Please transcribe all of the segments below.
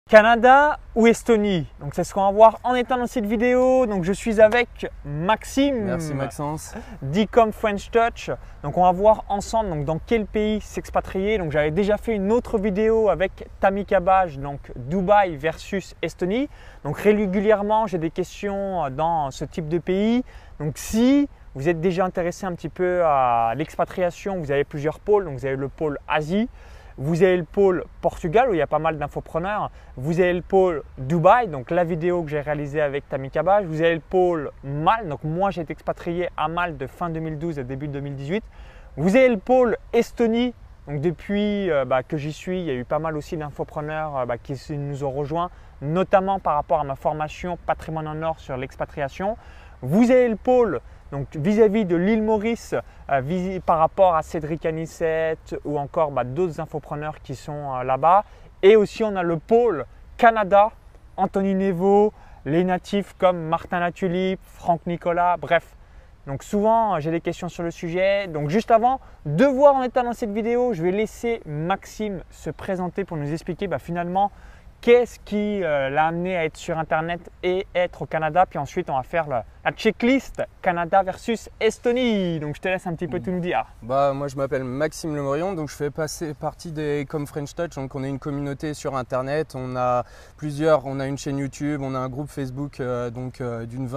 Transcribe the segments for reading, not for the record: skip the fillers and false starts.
Canada ou Estonie? Donc c'est ce qu'on va voir en étant dans cette vidéo. Donc je suis avec Maxime. Merci Maxence. d'Ecom French Touch. Donc on va voir ensemble donc, dans quel pays s'expatrier. Donc j'avais déjà fait une autre vidéo avec Tammy Cabage, donc Dubaï versus Estonie. Donc régulièrement j'ai des questions dans ce type de pays. Donc si vous êtes déjà intéressé un petit peu à l'expatriation, vous avez plusieurs pôles. Donc vous avez le pôle Asie. Vous avez le pôle Portugal où il y a pas mal d'infopreneurs. Vous avez le pôle Dubaï, donc la vidéo que j'ai réalisée avec Tammy Cabage. Vous avez le pôle Malte, donc moi j'ai été expatrié à Malte de fin 2012 à début 2018. Vous avez le pôle Estonie, donc depuis que j'y suis, il y a eu pas mal aussi d'infopreneurs qui nous ont rejoints, notamment par rapport à ma formation Patrimoine en or sur l'expatriation. Vous avez le pôle donc vis-à-vis de l'île Maurice, par rapport à Cédric Anissette ou encore d'autres infopreneurs qui sont là-bas. Et aussi on a le pôle Canada, Anthony Nevo, les natifs comme Martin Latulippe, Franck Nicolas, bref. Donc souvent j'ai des questions sur le sujet. Donc juste avant de voir en état dans cette vidéo, je vais laisser Maxime se présenter pour nous expliquer finalement qu'est-ce qui l'a amené à être sur Internet et être au Canada. Puis ensuite, on va faire la checklist Canada versus Estonie. Donc, je te laisse un petit peu tout nous dire. Moi, je m'appelle Maxime Lemorion. Donc, je fais partie des Ecom French Touch. Donc, on est une communauté sur Internet. On a une chaîne YouTube, on a un groupe Facebook d'une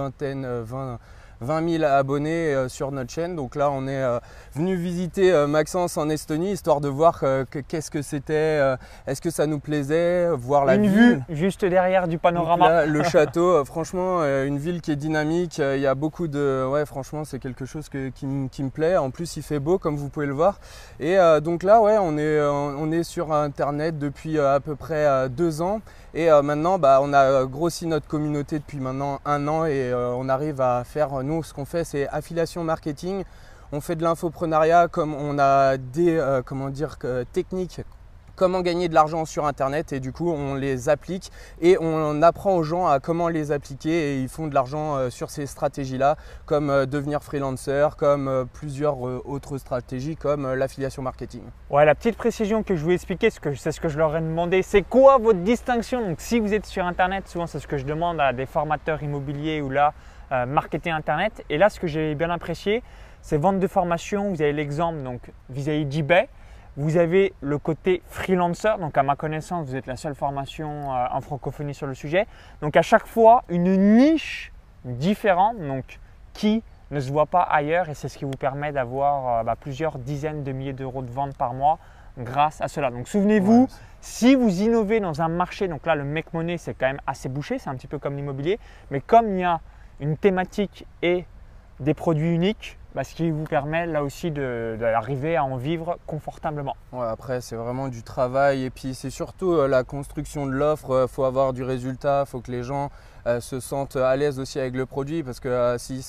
20 000 abonnés sur notre chaîne. Donc là, on est venu visiter Maxence en Estonie, histoire de voir qu'est-ce que c'était, est-ce que ça nous plaisait, voir la ville. Une vue juste derrière du panorama. Là, le château, franchement, une ville qui est dynamique. Il y a beaucoup de… Ouais, franchement, c'est quelque chose qui me plaît. En plus, il fait beau, comme vous pouvez le voir. Et donc là, ouais, on est sur Internet depuis à peu près 2 ans. Et maintenant, on a grossi notre communauté depuis maintenant 1 an et on arrive à faire… Nous, ce qu'on fait, c'est affiliation marketing. On fait de l'infoprenariat, comme on a des techniques, comment gagner de l'argent sur Internet, et du coup, on les applique et on apprend aux gens à comment les appliquer, et ils font de l'argent sur ces stratégies-là, comme devenir freelancer, comme plusieurs autres stratégies, comme l'affiliation marketing. Ouais, la petite précision que je voulais expliquer, c'est ce que je leur ai demandé, c'est quoi votre distinction? Donc, si vous êtes sur Internet, souvent c'est ce que je demande à des formateurs immobiliers ou là, marketing Internet. Et là, ce que j'ai bien apprécié, c'est vente de formation. Vous avez l'exemple donc vis-à-vis d'eBay. Vous avez le côté freelancer. Donc, à ma connaissance, vous êtes la seule formation en francophonie sur le sujet. Donc, à chaque fois, une niche différente donc, qui ne se voit pas ailleurs. Et c'est ce qui vous permet d'avoir plusieurs dizaines de milliers d'euros de vente par mois grâce à cela. Donc, souvenez-vous, si vous innovez dans un marché, donc là, le make money, c'est quand même assez bouché. C'est un petit peu comme l'immobilier. Mais comme il y a une thématique et des produits uniques, ce qui vous permet là aussi d'arriver à en vivre confortablement. Ouais, après, c'est vraiment du travail, et puis c'est surtout la construction de l'offre. Il faut avoir du résultat, il faut que les gens se sentent à l'aise aussi avec le produit, parce que si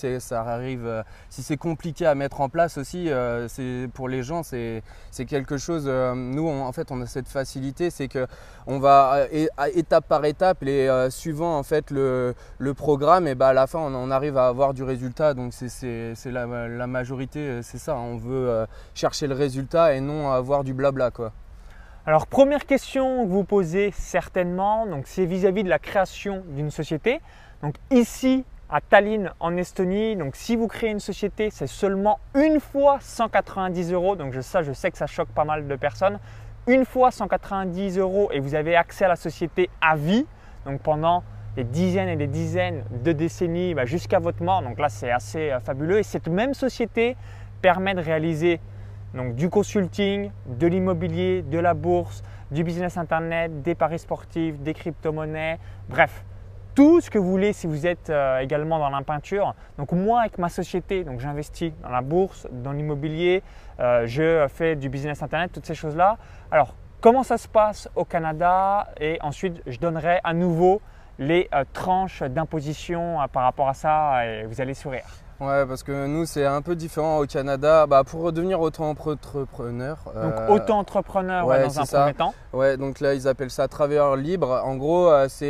c'est compliqué à mettre en place aussi, pour les gens, c'est quelque chose… nous, en fait, on a cette facilité, c'est qu'on va étape par étape, suivant en fait le programme, et à la fin, on arrive à avoir du résultat. Donc, c'est la majorité, c'est ça. On veut chercher le résultat et non avoir du blabla, quoi. Alors, première question que vous posez certainement, c'est vis-à-vis de la création d'une société. Donc ici, à Tallinn, en Estonie, donc si vous créez une société, c'est seulement une fois 190 €. Donc je sais que ça choque pas mal de personnes. Une fois 190 € et vous avez accès à la société à vie. Donc pendant des dizaines et des dizaines de décennies jusqu'à votre mort. Donc là, c'est assez fabuleux. Et cette même société permet de réaliser donc du consulting, de l'immobilier, de la bourse, du business internet, des paris sportifs, des crypto-monnaies, bref, tout ce que vous voulez si vous êtes également dans la peinture. Donc moi, avec ma société, j'investis dans la bourse, dans l'immobilier, je fais du business internet, toutes ces choses-là. Alors, comment ça se passe au Canada? Et ensuite, je donnerai à nouveau les tranches d'imposition par rapport à ça et vous allez sourire. Ouais, parce que nous, c'est un peu différent au Canada. Pour devenir auto-entrepreneur… Donc, auto-entrepreneur dans un premier temps. Ouais, donc là, ils appellent ça travailleur libre. En gros,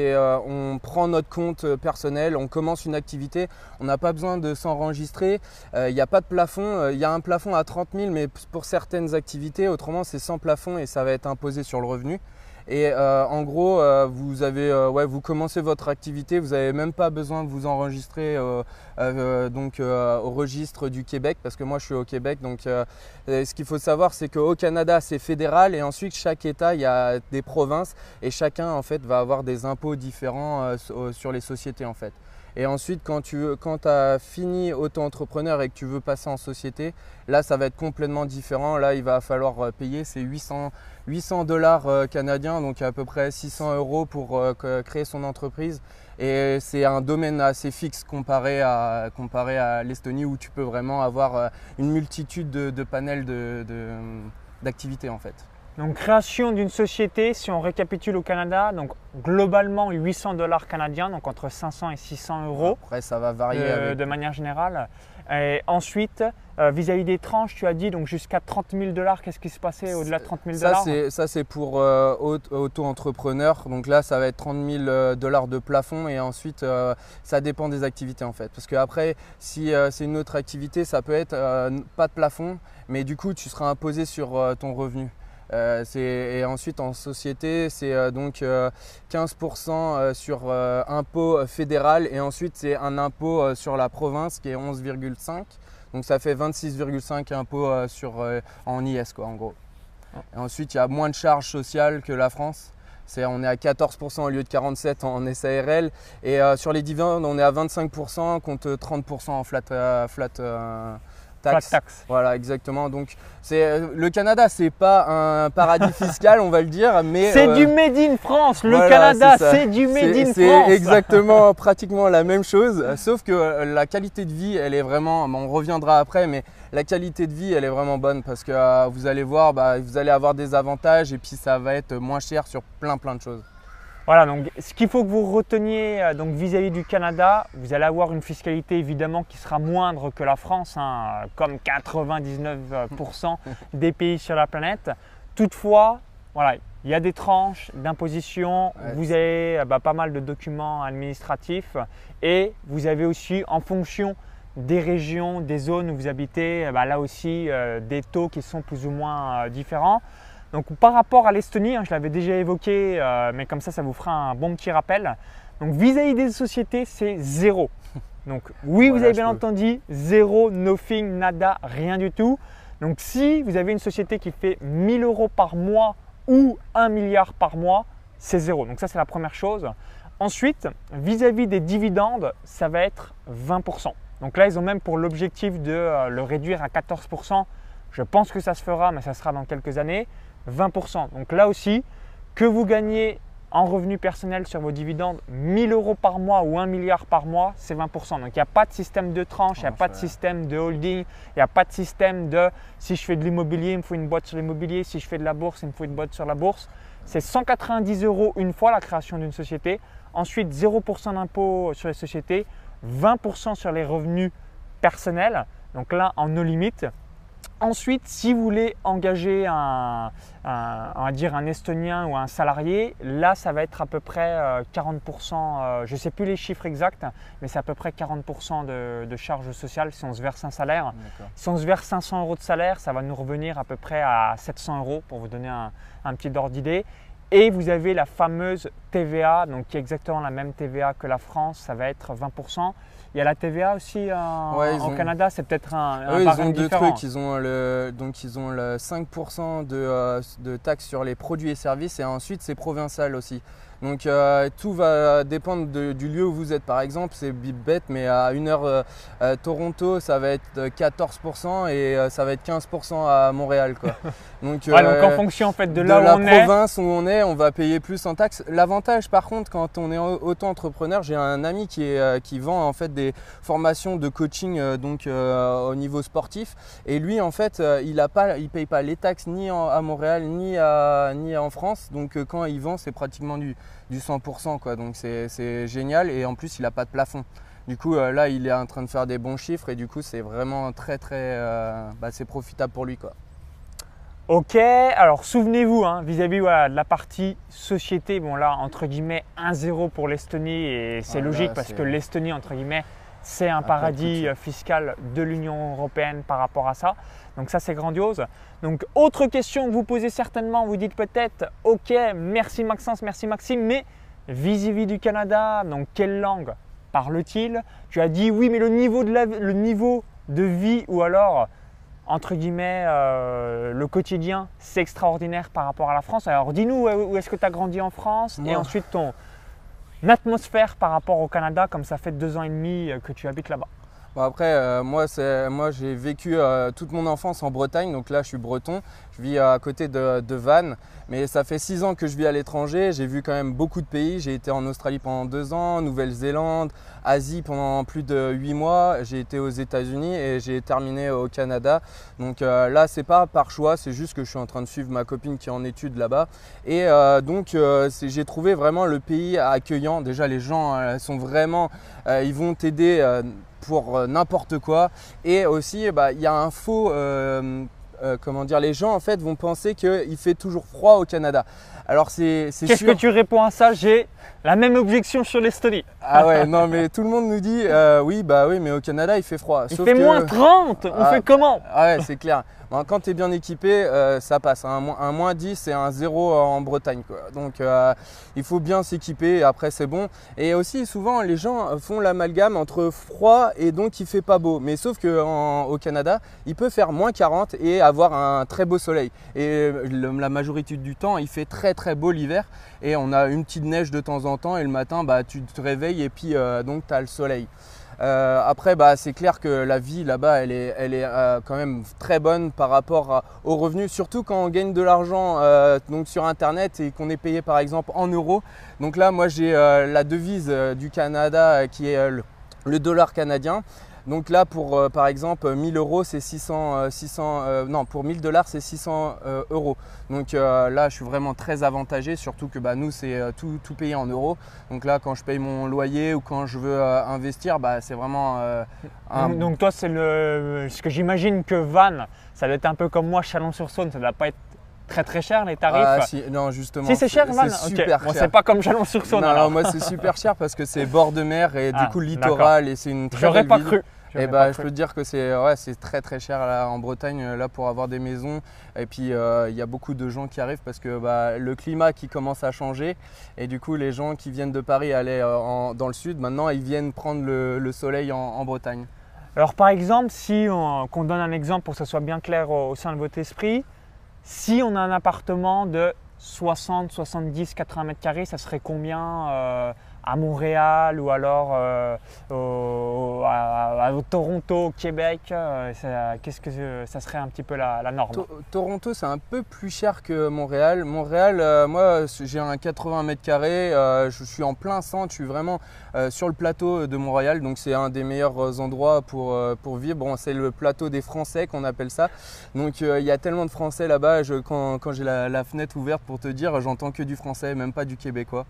on prend notre compte personnel, on commence une activité. On n'a pas besoin de s'enregistrer. Il n'y a pas de plafond. Il y a un plafond à 30 000, mais pour certaines activités. Autrement, c'est sans plafond et ça va être imposé sur le revenu. Et en gros, vous commencez votre activité, vous n'avez même pas besoin de vous enregistrer au registre du Québec, parce que moi je suis au Québec. Donc ce qu'il faut savoir, c'est qu'au Canada c'est fédéral, et ensuite chaque État, il y a des provinces, et chacun en fait va avoir des impôts différents sur les sociétés en fait. Et ensuite, quand tu as fini auto-entrepreneur et que tu veux passer en société, là, ça va être complètement différent. Là, il va falloir payer ces 800 $ canadiens, donc à peu près 600 € pour créer son entreprise. Et c'est un domaine assez fixe comparé à l'Estonie, où tu peux vraiment avoir une multitude de panels d'activités en fait. Donc création d'une société, si on récapitule au Canada, donc globalement 800 $ canadiens, donc entre 500 et 600 €. Après ça va varier de manière générale. Et ensuite, vis-à-vis des tranches, tu as dit donc jusqu'à 30 000 $, qu'est-ce qui se passait au-delà de 30 000 $? Ça c'est pour auto-entrepreneur, donc là ça va être 30 000 $ de plafond, et ensuite ça dépend des activités en fait. Parce qu'après, si c'est une autre activité, ça peut être pas de plafond, mais du coup tu seras imposé sur ton revenu. Et ensuite en société, c'est donc 15% sur impôt fédéral, et ensuite c'est un impôt sur la province qui est 11,5. Donc ça fait 26,5 impôts en IS quoi, en gros. Et ensuite il y a moins de charges sociales que la France. On est à 14% au lieu de 47% en SARL, et sur les dividendes on est à 25% contre 30% en flat tax. Voilà, exactement. Donc le Canada, c'est pas un paradis fiscal, on va le dire, mais c'est du made in France. Le Canada, c'est du made in France. C'est exactement pratiquement la même chose, sauf que la qualité de vie, elle est vraiment, on reviendra après, mais la qualité de vie, elle est vraiment bonne, parce que vous allez voir, vous allez avoir des avantages, et puis ça va être moins cher sur plein de choses. Voilà, donc ce qu'il faut que vous reteniez vis-à-vis du Canada, vous allez avoir une fiscalité évidemment qui sera moindre que la France, comme 99% des pays sur la planète. Toutefois, voilà, il y a des tranches d'imposition, vous avez pas mal de documents administratifs, et vous avez aussi, en fonction des régions, des zones où vous habitez, là aussi des taux qui sont plus ou moins différents. Donc par rapport à l'Estonie, je l'avais déjà évoqué, mais comme ça vous fera un bon petit rappel. Donc vis-à-vis des sociétés, c'est zéro. Donc oui, voilà, vous avez bien entendu, zéro, nothing, nada, rien du tout. Donc si vous avez une société qui fait 1 000 € par mois ou 1 milliard par mois, c'est zéro. Donc ça, c'est la première chose. Ensuite, vis-à-vis des dividendes, ça va être 20%. Donc là, ils ont même pour l'objectif de le réduire à 14%. Je pense que ça se fera, mais ça sera dans quelques années. 20%. Donc là aussi, que vous gagnez en revenu personnel sur vos dividendes 1 000 € par mois ou 1 milliard par mois, c'est 20%. Donc il n'y a pas de système de tranche, il n'y a pas de système de holding, il n'y a pas de système de si je fais de l'immobilier, il me faut une boîte sur l'immobilier, si je fais de la bourse, il me faut une boîte sur la bourse. C'est 190 € une fois la création d'une société. Ensuite, 0% d'impôt sur les sociétés, 20% sur les revenus personnels. Donc là, en no limite. Ensuite, si vous voulez engager on va dire un Estonien ou un salarié, là, ça va être à peu près 40%, je ne sais plus les chiffres exacts, mais c'est à peu près 40% de charges sociales si on se verse un salaire. Si on se verse 500 € de salaire, ça va nous revenir à peu près à 700 € pour vous donner un petit ordre d'idée. Et vous avez la fameuse TVA, donc qui est exactement la même TVA que la France, ça va être 20%. Il y a la TVA aussi au Canada, c'est peut-être un barème différent. Ils ont deux trucs, ils ont le 5% de taxes sur les produits et services, et ensuite c'est provincial aussi. Donc tout va dépendre du lieu où vous êtes. Par exemple, c'est bête, mais à 1 heure Toronto, ça va être 14% et ça va être 15% à Montréal, quoi. Donc, donc en fonction en fait, de là où on est. La province où on va payer plus en taxes. L'avantage par contre, quand on est auto-entrepreneur, j'ai un ami qui vend en fait des formations de coaching au niveau sportif, et lui en fait il paye pas les taxes ni à Montréal ni en France. Donc quand il vend, c'est pratiquement du 100%, quoi. Donc c'est génial, et en plus il n'a pas de plafond. Du coup là il est en train de faire des bons chiffres, et du coup c'est vraiment très c'est profitable pour lui, quoi. Ok, alors souvenez-vous vis-à-vis de la partie société, bon là entre guillemets 1-0 pour l'Estonie, et c'est logique parce que l'Estonie entre guillemets c'est un paradis fiscal de l'Union européenne par rapport à ça. Donc ça, c'est grandiose. Donc autre question que vous posez certainement, vous dites peut-être « Ok, merci Maxence, merci Maxime, mais vis-à-vis du Canada, donc quelle langue parle-t-il » Tu as dit oui, mais le niveau de vie ou alors entre guillemets le quotidien, c'est extraordinaire par rapport à la France. Alors dis-nous où est-ce que tu as grandi en France et ensuite ton atmosphère par rapport au Canada, comme ça fait 2 ans et demi que tu habites là-bas. Bon après, moi j'ai vécu toute mon enfance en Bretagne, donc là je suis breton, je vis à côté de Vannes, mais ça fait 6 ans que je vis à l'étranger, j'ai vu quand même beaucoup de pays, j'ai été en Australie pendant 2 ans, Nouvelle-Zélande, Asie pendant plus de 8 mois, j'ai été aux États-Unis et j'ai terminé au Canada. Donc là c'est pas par choix, c'est juste que je suis en train de suivre ma copine qui est en études là-bas et donc j'ai trouvé vraiment le pays accueillant. Déjà les gens sont vraiment, ils vont t'aider pour n'importe quoi et aussi il y a un faux comment dire, les gens en fait vont penser qu'il fait toujours froid au Canada. Alors c'est Qu'est-ce que tu réponds à ça? J'ai la même objection sur l'Estonie. Ah ouais, non mais tout le monde nous dit oui mais au Canada il fait froid. Il fait moins 30, on fait comment? Ah ouais, c'est clair. Bon, quand tu es bien équipé, ça passe. Un moins 10 et un 0 en Bretagne, quoi. Donc il faut bien s'équiper et après c'est bon. Et aussi souvent les gens font l'amalgame entre froid et donc il fait pas beau. Mais sauf qu'au Canada, il peut faire moins 40 et avoir un très beau soleil. Et la majorité du temps, il fait très beau l'hiver. Et on a une petite neige de temps en temps et le matin, tu te réveilles et puis donc tu as le soleil. Après, c'est clair que la vie là-bas, elle est quand même très bonne par rapport aux revenus, surtout quand on gagne de l'argent donc sur Internet et qu'on est payé par exemple en euros. Donc là, moi, j'ai la devise du Canada qui est le dollar canadien. Donc là, pour par exemple 1000 euros, c'est non, pour 1000 dollars, c'est 600 euros. Donc là, je suis vraiment très avantagé, surtout que nous, c'est tout payé en euros. Donc là, quand je paye mon loyer ou quand je veux investir, c'est vraiment Donc toi, c'est ce que j'imagine que Vannes, ça doit être un peu comme moi, Chalon-sur-Saône, ça ne doit pas être très cher les tarifs. Ah si, non justement. Si c'est cher Vannes, c'est super cher. C'est pas comme Chalon-sur-Saône. Non, moi c'est super cher parce que c'est bord de mer et du coup le littoral et c'est une très belle ville. J'aurais pas cru. Et je peux te dire que c'est très cher là, en Bretagne là, pour avoir des maisons. Et puis il y a beaucoup de gens qui arrivent parce que le climat qui commence à changer et du coup les gens qui viennent de Paris aller dans le sud, maintenant ils viennent prendre le soleil en Bretagne. Alors par exemple, qu'on donne un exemple pour que ça soit bien clair au sein de votre esprit, si on a un appartement de 60, 70, 80 mètres carrés, ça serait combien à Montréal ou alors à Toronto, au Québec? Qu'est-ce que ça serait un petit peu la norme? Toronto, c'est un peu plus cher que Montréal. Montréal, moi, j'ai un 80 mètres carrés. Je suis en plein centre. Je suis vraiment sur le plateau de Montréal. Donc, c'est un des meilleurs endroits pour vivre. Bon, c'est le plateau des Français qu'on appelle ça. Donc, il y a tellement de Français là-bas. Quand j'ai la fenêtre ouverte pour te dire, j'entends que du français, même pas du québécois.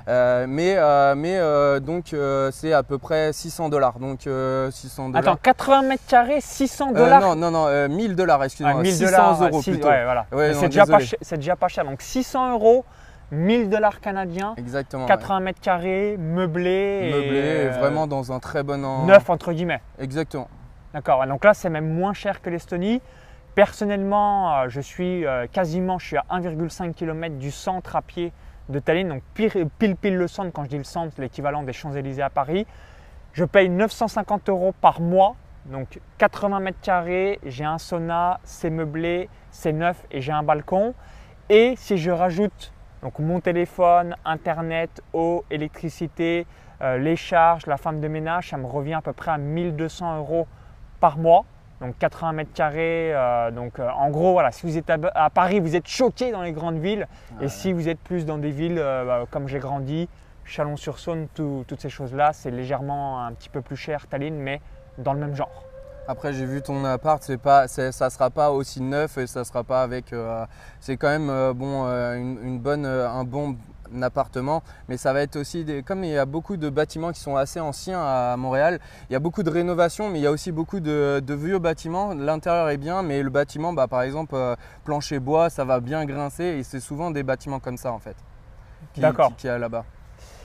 Donc c'est à peu près 600 $. Donc 600 $. Attends, 80 mètres carrés, 600 $? Non, 1000 $, excuse-moi. 1000 600 euros plutôt. Ouais, voilà. Ouais, c'est déjà pas cher. Donc 600 €, 1000 $ canadiens. Exactement. 80 mètres carrés, meublé. Vraiment dans un très bon neuf entre guillemets. Exactement. D'accord. Donc là, c'est même moins cher que l'Estonie. Personnellement, je suis à 1,5 km du centre à pied de Tallinn, donc pile le centre. Quand je dis le centre, l'équivalent des Champs-Élysées à Paris. Je paye 950 € par mois, donc 80 mètres carrés, j'ai un sauna, c'est meublé, c'est neuf et j'ai un balcon. Et si je rajoute donc mon téléphone, internet, eau, électricité, les charges, la femme de ménage, ça me revient à peu près à 1200 € par mois. Donc 80 mètres carrés, en gros, voilà, si vous êtes à Paris, vous êtes choqué dans les grandes villes. Et si vous êtes plus dans des villes comme j'ai grandi, Chalon-sur-Saône, toutes ces choses-là, c'est légèrement un petit peu plus cher, Tallinn, mais dans le même genre. Après, j'ai vu ton appart, ça ne sera pas aussi neuf et ça sera pas avec… c'est quand même un bon appartement, mais ça va être aussi comme il y a beaucoup de bâtiments qui sont assez anciens à Montréal, il y a beaucoup de rénovations, mais il y a aussi beaucoup de vieux bâtiments. L'intérieur est bien, mais le bâtiment, par exemple, plancher bois, ça va bien grincer et c'est souvent des bâtiments comme ça en fait, qu'il y a là-bas.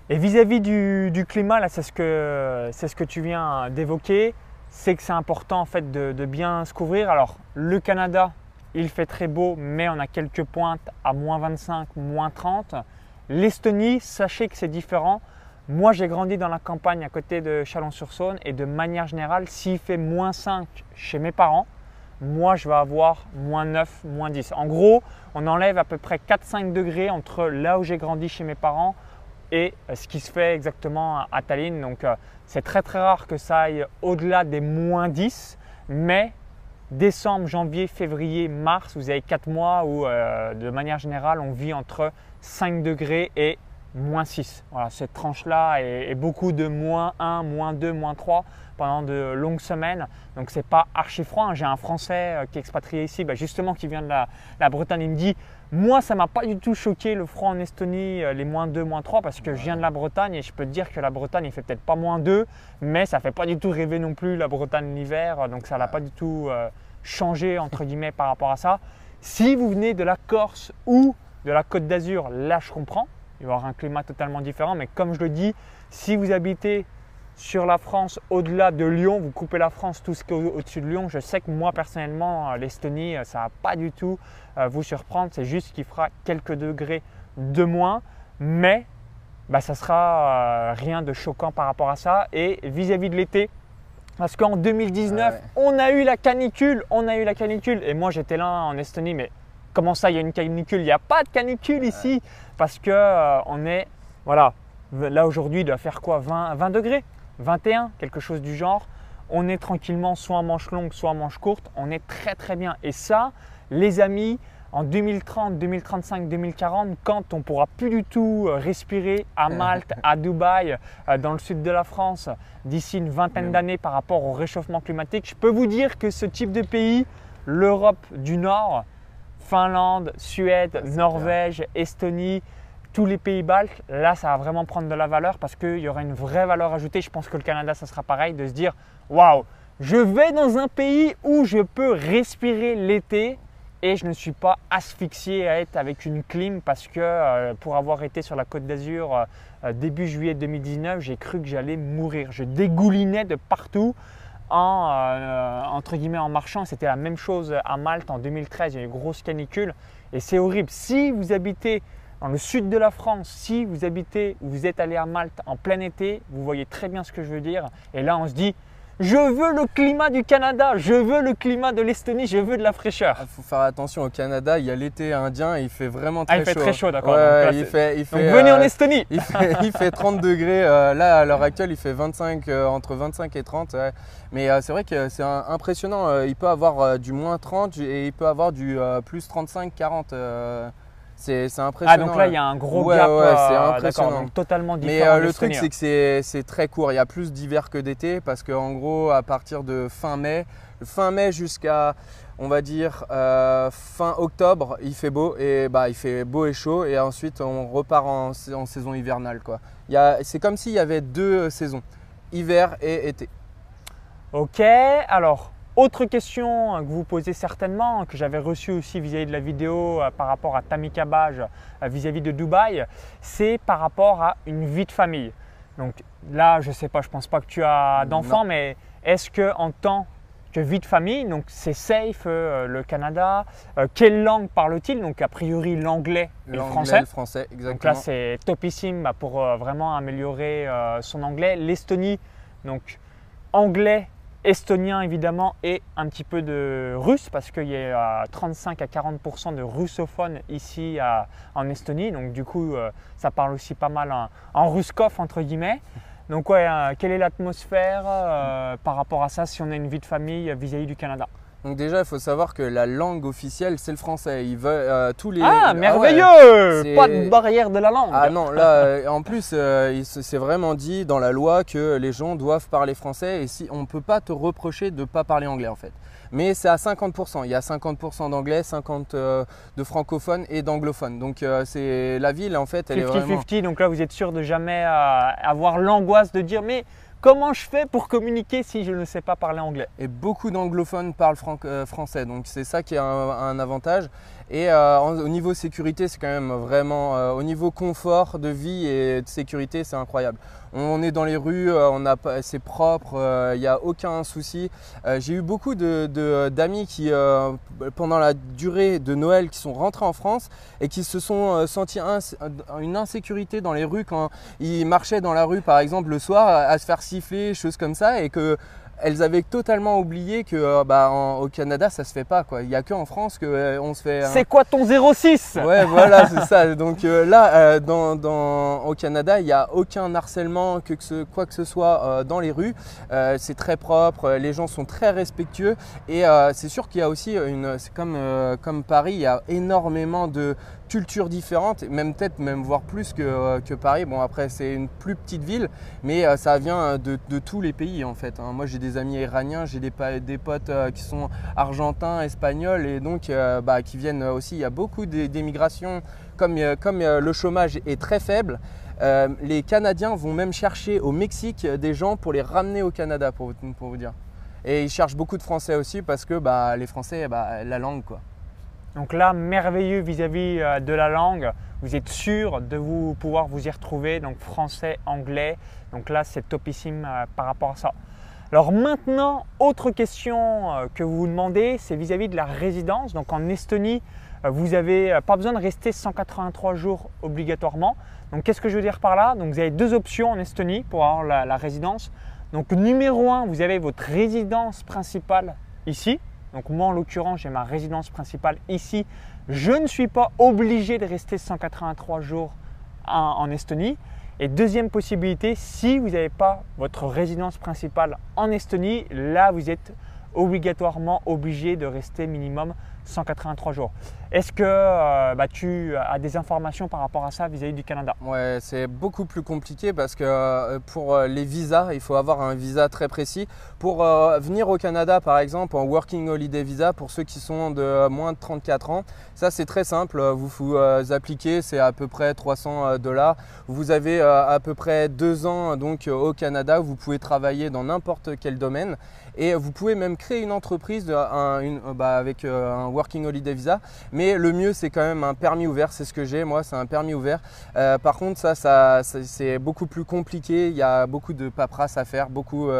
Et vis-à-vis du climat, là, c'est ce que tu viens d'évoquer, c'est que c'est important en fait de bien se couvrir. Alors le Canada, il fait très beau, mais on a quelques pointes à moins 25, moins 30. L'Estonie, sachez que c'est différent. Moi, j'ai grandi dans la campagne à côté de Chalon-sur-Saône et de manière générale, s'il fait moins 5 chez mes parents, moi, je vais avoir moins 9, moins 10. En gros, on enlève à peu près 4-5 degrés entre là où j'ai grandi chez mes parents et ce qui se fait exactement à Tallinn. Donc, c'est très rare que ça aille au-delà des moins 10, mais décembre, janvier, février, mars, vous avez 4 mois où de manière générale, on vit entre 5 degrés et moins 6. Voilà, cette tranche-là est beaucoup de moins 1, moins 2, moins 3 pendant de longues semaines. Donc, ce n'est pas archi froid. J'ai un Français qui est expatrié ici, justement qui vient de la Bretagne. Il me dit, moi, ça ne m'a pas du tout choqué le froid en Estonie, les moins 2, moins 3, parce que je viens de la Bretagne et je peux te dire que la Bretagne, il fait peut-être pas moins 2, mais ça ne fait pas du tout rêver non plus la Bretagne l'hiver. Donc, ça n'a pas du tout changé, entre guillemets, par rapport à ça. Si vous venez de la Corse ou de la Côte d'Azur, là, je comprends. Il va y avoir un climat totalement différent, mais comme je le dis, si vous habitez sur la France au-delà de Lyon, vous coupez la France, tout ce qui est au-dessus de Lyon, je sais que moi personnellement, l'Estonie, ça ne va pas du tout vous surprendre, c'est juste qu'il fera quelques degrés de moins, mais ça sera rien de choquant par rapport à ça. Et vis-à-vis de l'été, parce qu'en 2019, on a eu la canicule, et moi j'étais là en Estonie, mais comment ça, il y a une canicule? Il n'y a pas de canicule ici parce que on est, voilà, là aujourd'hui, il doit faire quoi, 20 degrés, 21, quelque chose du genre. On est tranquillement soit en manche longue, soit en manche courte. On est très bien. Et ça, les amis, en 2030, 2035, 2040, quand on ne pourra plus du tout respirer à Malte, à Dubaï, dans le sud de la France, d'ici une vingtaine d'années par rapport au réchauffement climatique, je peux vous dire que ce type de pays, l'Europe du Nord, Finlande, Suède, Norvège, Estonie, tous les pays baltes, là ça va vraiment prendre de la valeur parce qu'il y aura une vraie valeur ajoutée. Je pense que le Canada, ça sera pareil, de se dire waouh, je vais dans un pays où je peux respirer l'été et je ne suis pas asphyxié à être avec une clim parce que pour avoir été sur la Côte d'Azur début juillet 2019, j'ai cru que j'allais mourir. Je dégoulinais de partout. Entre guillemets en marchant. C'était la même chose à Malte en 2013, il y a eu une grosse canicule et c'est horrible. Si vous habitez dans le sud de la France, si vous êtes allé à Malte en plein été, vous voyez très bien ce que je veux dire. Et là on se dit, je veux le climat du Canada, je veux le climat de l'Estonie, je veux de la fraîcheur. Il faut faire attention au Canada, il y a l'été indien et il fait vraiment très chaud. Il fait très chaud, d'accord. Ouais, donc venez en Estonie. Il fait 30 degrés, là à l'heure actuelle il fait 25, entre 25 et 30. Ouais. Mais c'est vrai que c'est impressionnant, il peut avoir du moins 30 et il peut avoir du plus 35, 40. C'est impressionnant. Ah, donc là, il y a un gros gap. C'est impressionnant. Donc totalement différent. Mais le truc, c'est que c'est très court. Il y a plus d'hiver que d'été parce qu'en gros, à partir de fin mai jusqu'à, on va dire, fin octobre, il fait beau et il fait beau et chaud. Et ensuite, on repart en saison hivernale, quoi. C'est comme s'il y avait deux saisons, hiver et été. Ok, alors. Autre question que vous posez certainement, que j'avais reçue aussi vis-à-vis de la vidéo par rapport à Tamika Baj vis-à-vis de Dubaï, c'est par rapport à une vie de famille. Donc là, je ne sais pas, je ne pense pas que tu as d'enfants, mais est-ce qu'en tant que vie de famille, donc c'est safe le Canada, quelle langue parle-t-il? Donc a priori l'anglais et le français. Le français, exactement. Donc là, c'est topissime pour vraiment améliorer son anglais. L'Estonie, donc anglais, estonien évidemment et un petit peu de russe parce qu'il y a 35 à 40% de russophones ici en Estonie. Donc du coup, ça parle aussi pas mal en ruskof entre guillemets. Donc ouais, quelle est l'atmosphère par rapport à ça si on a une vie de famille vis-à-vis du Canada? Donc déjà, il faut savoir que la langue officielle, c'est le français. Ils veulent tous les… Ah, merveilleux! Pas de barrière de la langue. Ah non, là, en plus, c'est vraiment dit dans la loi que les gens doivent parler français et on ne peut pas te reprocher de ne pas parler anglais en fait. Mais c'est à 50%. Il y a 50% d'anglais, 50% de francophones et d'anglophones. Donc c'est la ville en fait, elle est vraiment… 50-50, donc là vous êtes sûr de jamais avoir l'angoisse de dire mais… Comment je fais pour communiquer si je ne sais pas parler anglais? Et beaucoup d'anglophones parlent français, donc c'est ça qui est un avantage. Et au niveau sécurité, c'est quand même vraiment, au niveau confort de vie et de sécurité, c'est incroyable. On est dans les rues, c'est propre, il n'y a aucun souci. J'ai eu beaucoup d'amis qui, pendant la durée de Noël, qui sont rentrés en France et qui se sont sentis une insécurité dans les rues quand ils marchaient dans la rue, par exemple, le soir, à se faire siffler, choses comme ça, et que elles avaient totalement oublié que au Canada ça se fait pas quoi. Il n'y a qu'en France qu'on se fait. C'est quoi ton 06? Ouais voilà c'est ça. Donc là au Canada il n'y a aucun harcèlement quoi que ce soit dans les rues. C'est très propre, les gens sont très respectueux et c'est sûr qu'il y a aussi c'est comme Paris, il y a énormément de cultures différentes, peut-être voire plus que Paris. Bon après c'est une plus petite ville mais ça vient de tous les pays en fait. Moi j'ai des amis iraniens, j'ai des potes qui sont argentins, espagnols et donc qui viennent aussi. Il y a beaucoup d'émigration comme le chômage est très faible. Les Canadiens vont même chercher au Mexique des gens pour les ramener au Canada pour vous dire. Et ils cherchent beaucoup de Français aussi parce que les Français, la langue quoi. Donc là, merveilleux vis-à-vis de la langue. Vous êtes sûr de pouvoir vous y retrouver, donc français, anglais. Donc là, c'est topissime par rapport à ça. Alors maintenant, autre question que vous vous demandez, c'est vis-à-vis de la résidence. Donc en Estonie, vous n'avez pas besoin de rester 183 jours obligatoirement. Donc qu'est-ce que je veux dire par là? Donc vous avez deux options en Estonie pour avoir la résidence. Donc numéro 1, vous avez votre résidence principale ici. Donc moi en l'occurrence, j'ai ma résidence principale ici. Je ne suis pas obligé de rester 183 jours en Estonie. Et deuxième possibilité, si vous n'avez pas votre résidence principale en Estonie, là vous êtes obligatoirement obligé de rester minimum 183 jours. Est-ce que tu as des informations par rapport à ça vis-à-vis du Canada? Ouais, c'est beaucoup plus compliqué parce que pour les visas, il faut avoir un visa très précis. Pour venir au Canada, par exemple, en Working Holiday Visa, pour ceux qui sont de moins de 34 ans, ça c'est très simple. Vous appliquez, c'est à peu près 300 $. Vous avez à peu près 2 ans donc, au Canada. Vous pouvez travailler dans n'importe quel domaine et vous pouvez même créer une entreprise avec un Working Holiday Visa. Mais le mieux, c'est quand même un permis ouvert. C'est ce que j'ai, moi, c'est un permis ouvert. Par contre, ça c'est beaucoup plus compliqué. Il y a beaucoup de paperasse à faire.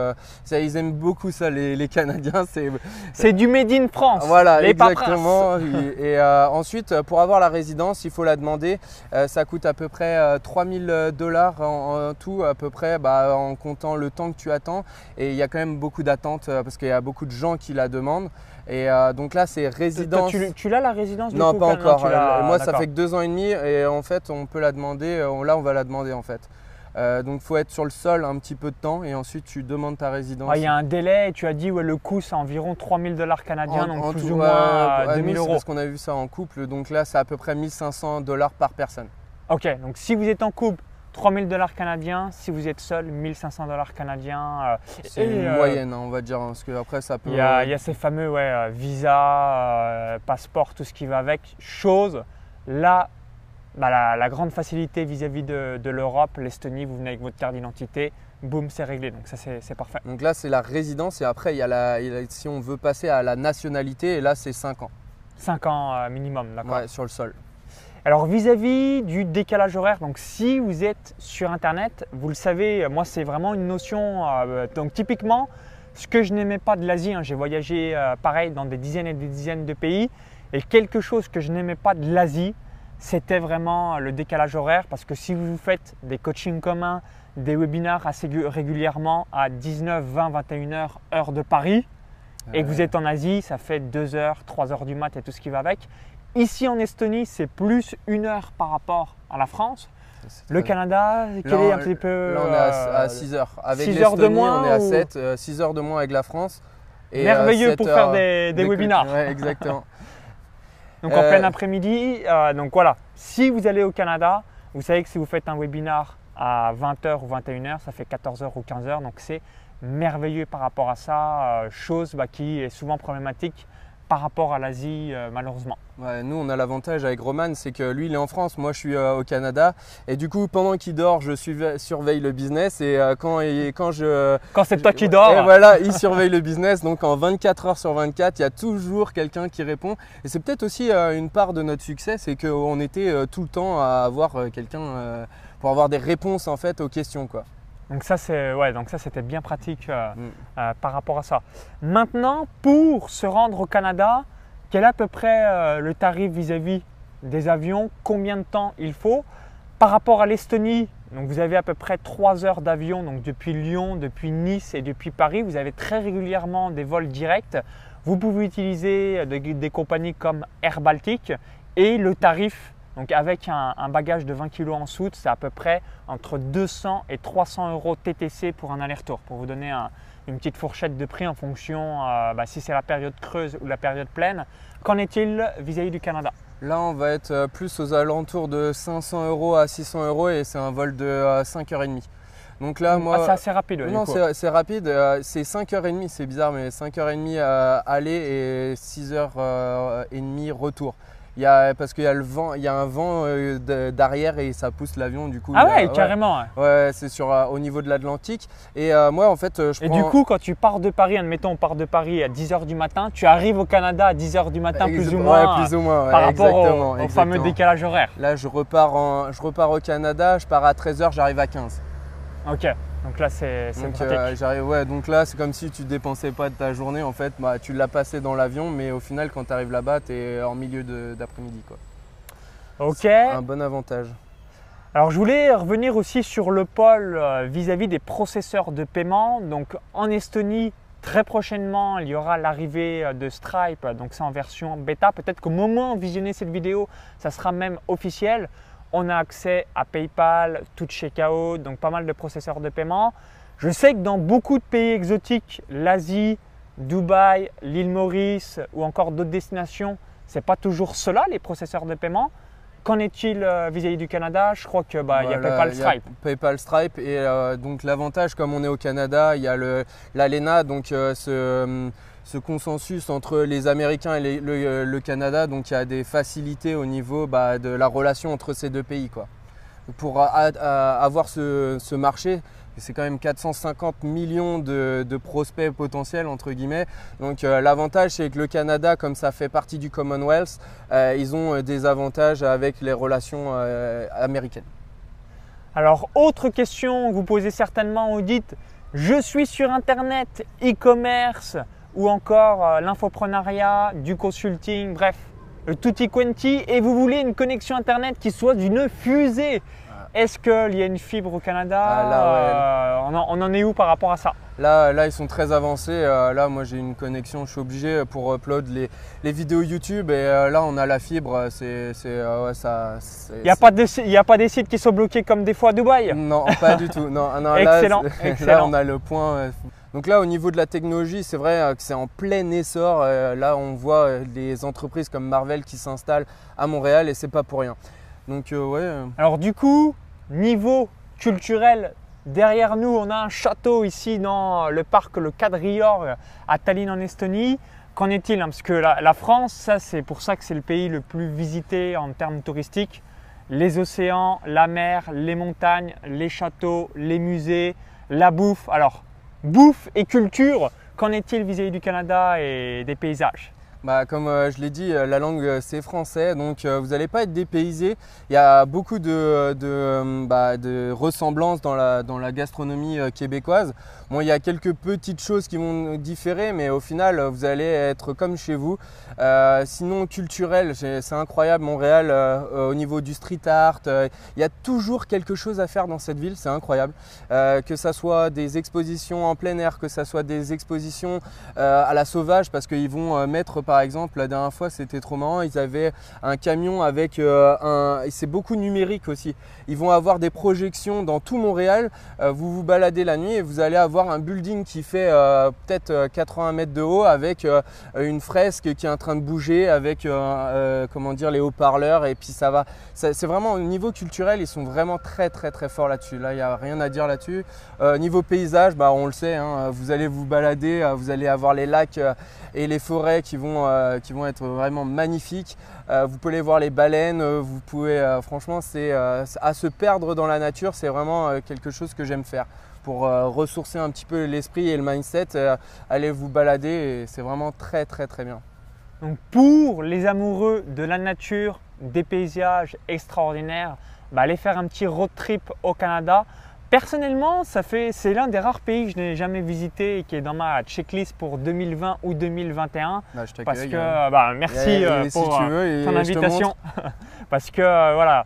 Ils aiment beaucoup ça, les Canadiens. C'est du made in France. Voilà, les exactement. Et ensuite, pour avoir la résidence, il faut la demander. Ça coûte à peu près 3000 $ en tout, à peu près, en comptant le temps que tu attends. Et il y a quand même beaucoup d'attentes parce qu'il y a beaucoup de gens qui la demandent. Et donc là, c'est résidence. Tu l'as la résidence du Non, coup, pas encore. Moi, ça d'accord. fait que 2 ans et demi et en fait, on peut la demander. Là, on va la demander en fait. Donc, il faut être sur le sol un petit peu de temps et ensuite, tu demandes ta résidence. Il y a un délai et tu as dit le coût, c'est environ 3000 $ canadiens, donc plus ou moins 2000 euros. Parce qu'on a vu ça en couple. Donc là, c'est à peu près 1500 $ par personne. Ok, donc si vous êtes en couple, 3000 $ canadiens. Si vous êtes seul, 1500 $ canadiens. C'est une moyenne, on va dire, parce qu'après ça peut… Il y a ces fameux visa, passeport, tout ce qui va avec. Chose, là, la grande facilité vis-à-vis de l'Europe, l'Estonie, vous venez avec votre carte d'identité, boum, c'est réglé. Donc ça, c'est parfait. Donc là, c'est la résidence et après, si on veut passer à la nationalité, et là, c'est 5 ans. 5 ans minimum, d'accord. Ouais, sur le sol. Alors vis-à-vis du décalage horaire, donc si vous êtes sur internet, vous le savez, moi c'est vraiment une notion, donc typiquement ce que je n'aimais pas de l'Asie, j'ai voyagé pareil dans des dizaines et des dizaines de pays et quelque chose que je n'aimais pas de l'Asie, c'était vraiment le décalage horaire parce que si vous faites des coachings communs, des webinars assez régulièrement à 19, 20, 21 h heure de Paris et que vous êtes en Asie, ça fait 2 h, 3 h du mat et tout ce qui va avec. Ici en Estonie, c'est plus 1 heure par rapport à la France. Le Canada, quel est un petit peu… Là, on est à 6 heures. Avec 6 heures de l'Estonie, moins on est à 7, 6 heures de moins avec la France. Et merveilleux pour faire des webinars. Ouais, exactement. Donc en plein après-midi, donc voilà, si vous allez au Canada, vous savez que si vous faites un webinar à 20 h ou 21 h, ça fait 14 h ou 15 h. Donc c'est merveilleux par rapport à ça, chose qui est souvent problématique par rapport à l'Asie, malheureusement. Ouais, nous, on a l'avantage avec Roman, c'est que lui, il est en France, moi, je suis au Canada. Et du coup, pendant qu'il dort, je surveille le business. Et quand c'est toi qui dors. Et voilà, il surveille le business. Donc, en 24 heures sur 24, il y a toujours quelqu'un qui répond. Et c'est peut-être aussi une part de notre succès, c'est qu'on était tout le temps à avoir quelqu'un pour avoir des réponses en fait aux questions, quoi. Donc ça, c'était bien pratique par rapport à ça. Maintenant, pour se rendre au Canada, quel est à peu près le tarif vis-à-vis des avions? Combien de temps il faut? Par rapport à l'Estonie, donc vous avez à peu près 3 heures d'avion, donc depuis Lyon, depuis Nice et depuis Paris. Vous avez très régulièrement des vols directs. Vous pouvez utiliser des compagnies comme Air Baltic et le tarif, donc avec un bagage de 20 kg en soute, c'est à peu près entre 200 et 300 euros TTC pour un aller-retour, pour vous donner une petite fourchette de prix en fonction si c'est la période creuse ou la période pleine. Qu'en est-il vis-à-vis du Canada? Là, on va être plus aux alentours de 500 euros à 600 euros et c'est un vol de 5h30. Donc là, moi, c'est assez rapide. Non, c'est rapide. C'est 5h30, c'est bizarre, mais 5h30 aller et 6h30 retour. Parce qu'il y a le vent, il y a un vent d'arrière et ça pousse l'avion du coup. Ah ouais, carrément. Ouais, c'est au niveau de l'Atlantique. Et moi en fait, du coup, quand tu pars de Paris, admettons on part de Paris à 10 h du matin, tu arrives au Canada à 10 h du matin plus ou moins. Ouais, plus ou moins. Par rapport au fameux décalage horaire. Là, je repars au Canada, je pars à 13 h, j'arrive à 15. Ok. Donc là, c'est pratique. Donc là, c'est comme si tu dépensais pas de ta journée. En fait, tu l'as passé dans l'avion, mais au final, quand tu arrives là-bas, tu es en milieu d'après-midi, quoi. Ok. C'est un bon avantage. Alors, je voulais revenir aussi sur le pôle vis-à-vis des processeurs de paiement. Donc, en Estonie, très prochainement, il y aura l'arrivée de Stripe. Donc, c'est en version bêta. Peut-être qu'au moment où vous visionnez cette vidéo, ça sera même officiel. On a accès à PayPal, tout checkout, donc pas mal de processeurs de paiement. Je sais que dans beaucoup de pays exotiques, l'Asie, Dubaï, l'île Maurice ou encore d'autres destinations, ce n'est pas toujours cela les processeurs de paiement. Qu'en est-il vis-à-vis du Canada? Je crois qu'il y a PayPal Stripe. PayPal Stripe et donc l'avantage, comme on est au Canada, il y a l'ALENA, donc ce consensus entre les Américains et le Canada, donc il y a des facilités au niveau de la relation entre ces deux pays, quoi. Pour avoir ce marché, c'est quand même 450 millions de prospects potentiels entre guillemets. Donc l'avantage, c'est que le Canada, comme ça fait partie du Commonwealth, ils ont des avantages avec les relations américaines. Alors autre question que vous posez certainement, vous dites je suis sur internet, e-commerce ou encore l'infoprenariat, du consulting, bref, le tutti quanti, et vous voulez une connexion internet qui soit d'une fusée. Est-ce qu'il y a une fibre au Canada? On en est où par rapport à ça? Là, ils sont très avancés. Là, moi, j'ai une connexion. Je suis obligé pour upload les vidéos YouTube. Et là, on a la fibre. Il n'y a pas des sites qui sont bloqués comme des fois à Dubaï? Non, pas du tout. Non, excellent, là, on a le point. Donc là, au niveau de la technologie, c'est vrai que c'est en plein essor. Là, on voit des entreprises comme Marvel qui s'installent à Montréal et c'est pas pour rien. Donc, ouais. Alors, du coup, niveau culturel, derrière nous, on a un château ici dans le parc Le Quadriorg à Tallinn en Estonie. Qu'en est-il? Parce que la France, c'est pour ça que c'est le pays le plus visité en termes touristiques. Les océans, la mer, les montagnes, les châteaux, les musées, la bouffe. Alors, bouffe et culture, qu'en est-il vis-à-vis du Canada et des paysages? Comme je l'ai dit, la langue c'est français, donc vous n'allez pas être dépaysé. Il y a beaucoup de ressemblances dans la gastronomie québécoise. Bon, il y a quelques petites choses qui vont différer, mais au final, vous allez être comme chez vous. Sinon, culturel, c'est incroyable, Montréal, au niveau du street art, il y a toujours quelque chose à faire dans cette ville, c'est incroyable. Que ça soit des expositions en plein air, que ça soit des expositions à la sauvage, parce qu'ils vont mettre, par exemple, la dernière fois, c'était trop marrant, ils avaient un camion avec c'est beaucoup numérique aussi. Ils vont avoir des projections dans tout Montréal. Vous vous baladez la nuit et vous allez avoir un building qui fait peut-être 80 mètres de haut avec une fresque qui est en train de bouger avec comment dire, les haut-parleurs, et puis ça va. C'est vraiment au niveau culturel, ils sont vraiment très forts là-dessus. Là, il n'y a rien à dire là-dessus. Niveau paysage, on le sait, hein, vous allez vous balader, vous allez avoir les lacs et les forêts qui vont vont être vraiment magnifiques. Vous pouvez voir les baleines, vous pouvez, franchement, à se perdre dans la nature, c'est vraiment quelque chose que j'aime faire. Pour ressourcer un petit peu l'esprit et le mindset, allez vous balader et c'est vraiment très bien. Donc pour les amoureux de la nature, des paysages extraordinaires, allez faire un petit road trip au Canada. Personnellement, c'est l'un des rares pays que je n'ai jamais visité et qui est dans ma checklist pour 2020 ou 2021. Je t'accueille. Parce que, merci pour si tu veux, ton invitation. Parce que voilà,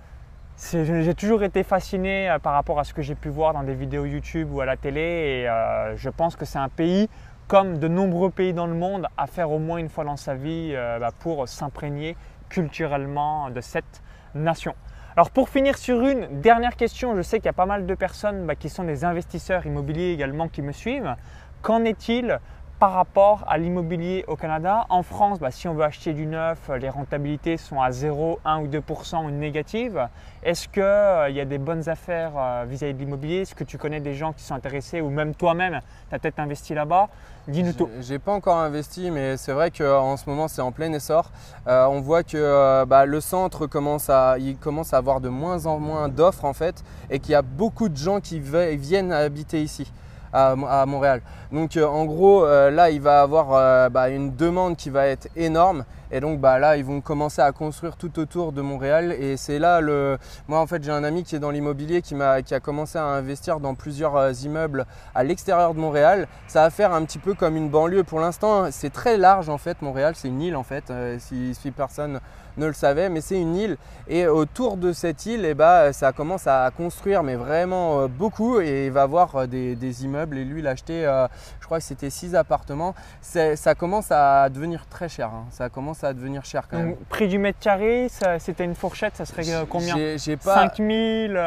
j'ai toujours été fasciné par rapport à ce que j'ai pu voir dans des vidéos YouTube ou à la télé et je pense que c'est un pays, comme de nombreux pays dans le monde, à faire au moins une fois dans sa vie pour s'imprégner culturellement de cette nation. Alors pour finir sur une dernière question, je sais qu'il y a pas mal de personnes qui sont des investisseurs immobiliers également qui me suivent. Qu'en est-il par rapport à l'immobilier au Canada? En France, si on veut acheter du neuf, les rentabilités sont à 0, 1 ou 2% ou négatives. Est-ce qu'il y a des bonnes affaires vis-à-vis de l'immobilier? Est-ce que tu connais des gens qui sont intéressés ou même toi-même, tu as peut-être investi là-bas? Dis-nous tout. J'ai pas encore investi, mais c'est vrai qu'en ce moment c'est en plein essor. On voit que le centre commence à avoir de moins en moins d'offres en fait et qu'il y a beaucoup de gens qui viennent habiter ici. À Montréal. Donc en gros là il va avoir une demande qui va être énorme et donc là ils vont commencer à construire tout autour de Montréal et c'est là moi en fait j'ai un ami qui est dans l'immobilier qui a commencé à investir dans plusieurs immeubles à l'extérieur de Montréal. Ça va faire un petit peu comme une banlieue pour l'instant, c'est très large en fait Montréal, c'est une île en fait si personne ne le savait, mais c'est une île et autour de cette île ça commence à construire mais vraiment beaucoup et il va avoir des immeubles et lui il a acheté je crois que c'était 6 appartements. Ça commence à devenir très cher, hein. Ça commence à devenir cher quand même. Donc, prix du mètre carré, c'était une fourchette, ça serait combien? 5 000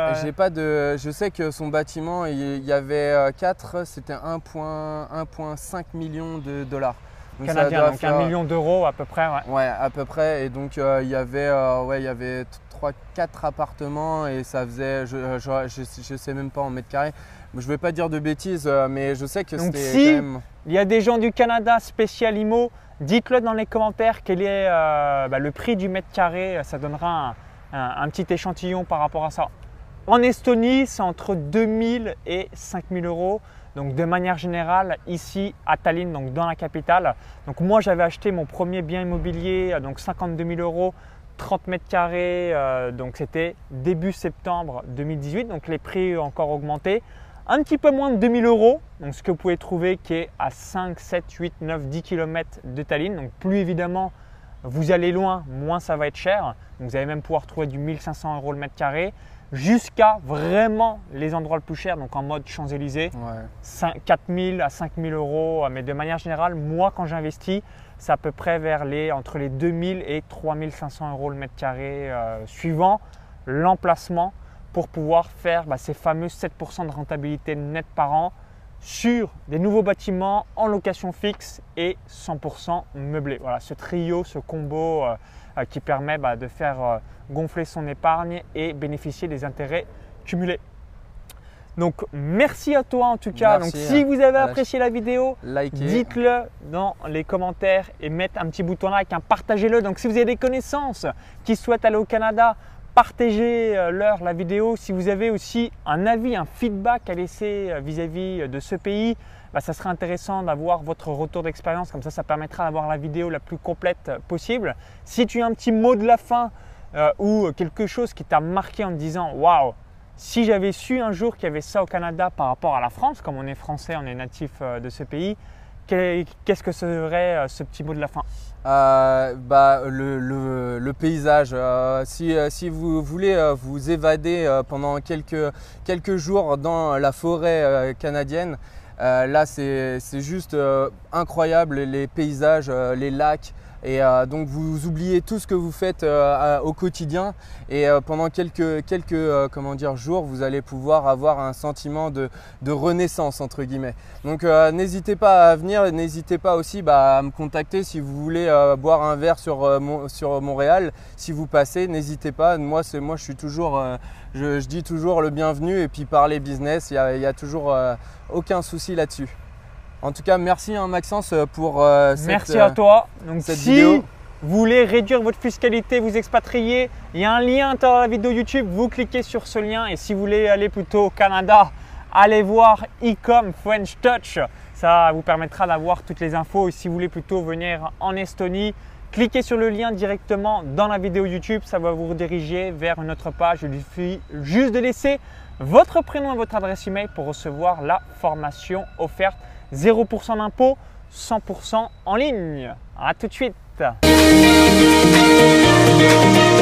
Je sais que son bâtiment, il y avait 4, c'était 1,5 million de dollars. Donc canadien, donc 1 million d'euros à peu près. Ouais, à peu près. Et donc il y avait 3-4 appartements et ça faisait, je sais même pas en mètres carrés. Je ne vais pas dire de bêtises, mais je sais que c'était quand même… Il y a des gens du Canada spécial IMO, dites-le dans les commentaires quel est le prix du mètre carré. Ça donnera un petit échantillon par rapport à ça. En Estonie, c'est entre 2 000 et 5 000 euros. Donc de manière générale, ici à Tallinn, donc dans la capitale. Donc moi j'avais acheté mon premier bien immobilier, donc 52 000 euros, 30 mètres carrés. Donc c'était début septembre 2018. Donc les prix ont encore augmenté. Un petit peu moins de 2 000 euros. Donc ce que vous pouvez trouver qui est à 5, 7, 8, 9, 10 km de Tallinn. Donc plus évidemment vous allez loin, moins ça va être cher. Donc vous allez même pouvoir trouver du 1 500 euros le mètre carré. Jusqu'à vraiment les endroits le plus chers, donc en mode Champs-Élysées, 4 000 à 5 000 euros. Mais de manière générale, moi quand j'investis, c'est à peu près entre les 2 000 et 3 500 euros le mètre carré, suivant l'emplacement pour pouvoir faire ces fameux 7% de rentabilité nette par an sur des nouveaux bâtiments en location fixe et 100% meublés. Voilà, ce trio, ce combo qui permet de faire gonfler son épargne et bénéficier des intérêts cumulés. Donc merci à toi en tout cas. Merci, donc si vous avez apprécié la vidéo, likez, dites-le dans les commentaires et mettez un petit bouton like, partagez-le. Donc si vous avez des connaissances qui souhaitent aller au Canada, partagez-leur la vidéo. Si vous avez aussi un avis, un feedback à laisser vis-à-vis de ce pays, ça serait intéressant d'avoir votre retour d'expérience. Comme ça permettra d'avoir la vidéo la plus complète possible. Si tu as un petit mot de la fin ou quelque chose qui t'a marqué en te disant « Waouh, si j'avais su un jour qu'il y avait ça au Canada par rapport à la France, comme on est français, on est natif de ce pays, qu'est-ce que serait ce petit mot de la fin ?» Le paysage. Si vous voulez vous évader pendant quelques jours dans la forêt canadienne, là c'est juste incroyable, les paysages, les lacs. Et donc vous oubliez tout ce que vous faites au quotidien et pendant quelques jours, vous allez pouvoir avoir un sentiment de renaissance entre guillemets. Donc n'hésitez pas à venir, n'hésitez pas aussi à me contacter si vous voulez boire un verre sur Montréal. Si vous passez, n'hésitez pas. Moi je suis toujours, je dis toujours le bienvenu et puis parler business, il y a toujours aucun souci là-dessus. En tout cas, merci Maxence pour Merci à toi. Donc, cette si vidéo. vous voulez réduire votre fiscalité, vous expatrier, il y a un lien dans la vidéo YouTube, vous cliquez sur ce lien. Et si vous voulez aller plutôt au Canada, allez voir Ecom French Touch. Ça vous permettra d'avoir toutes les infos. Et si vous voulez plutôt venir en Estonie, cliquez sur le lien directement dans la vidéo YouTube. Ça va vous rediriger vers une autre page. Il suffit juste de laisser votre prénom et votre adresse email pour recevoir la formation offerte. 0% d'impôt, 100% en ligne. À tout de suite.